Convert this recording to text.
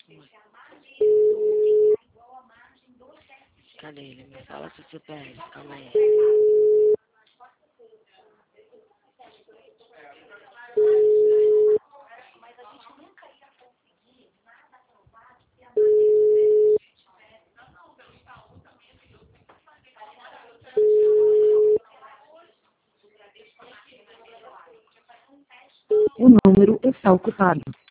Cadê ele? Me fala seu CPF, calma aí. O número está ocupado.